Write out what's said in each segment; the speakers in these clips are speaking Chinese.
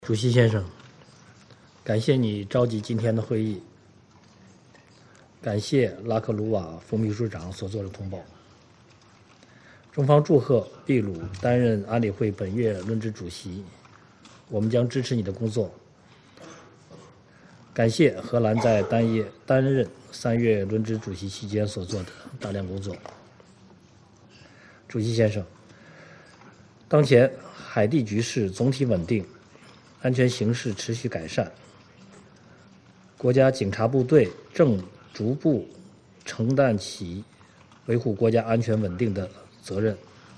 主席先生，感谢你召集今天的会议，感谢拉克鲁瓦副秘书长所做的通报。中方祝贺秘鲁担任安理会本月轮值主席，我们将支持你的工作。感谢荷兰在担任3月轮值主席期间所做的大量工作。主席先生，当前海地局势总体稳定，安全形势持续改善，国家警察部队正逐步承担起维护国家安全稳定的责任。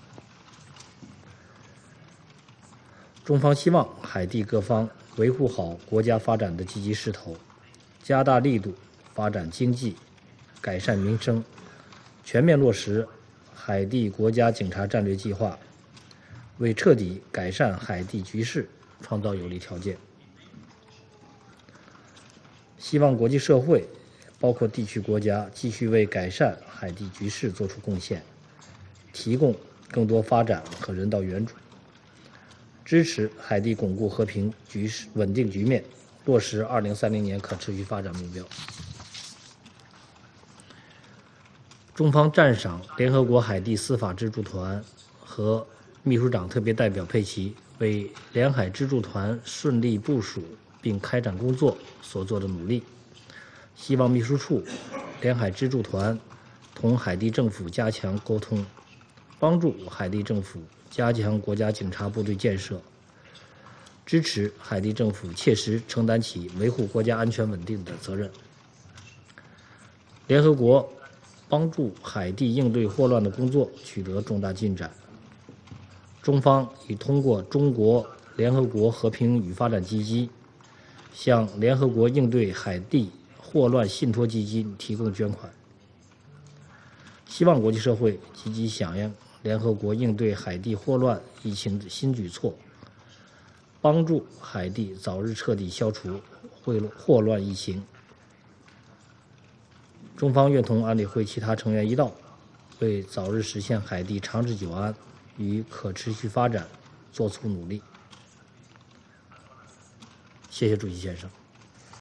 中方希望海地各方维护好国家发展的积极势头，加大力度发展经济，改善民生，全面落实海地国家警察战略计划，为彻底改善海地局势创造有利条件。希望国际社会，包括地区国家，继续为改善海地局势做出贡献，提供更多发展和人道援助，支持海地巩固和平局势稳定局面，落实2030年可持续发展目标。中方赞赏联合国海地司法支柱团和秘书长特别代表佩奇为联海支柱团顺利部署并开展工作所做的努力，希望秘书处、联海支柱团同海地政府加强沟通，帮助海地政府加强国家警察部队建设，支持海地政府切实承担起维护国家安全稳定的责任。联合国帮助海地应对霍乱的工作取得重大进展。中方已通过中国联合国和平与发展基金向联合国应对海地霍乱信托基金提供捐款，希望国际社会积极响应联合国应对海地霍乱疫情的新举措，帮助海地早日彻底消除霍乱疫情。中方愿同安理会其他成员一道，为早日实现海地长治久安与可持续发展做出努力。谢谢主席先生。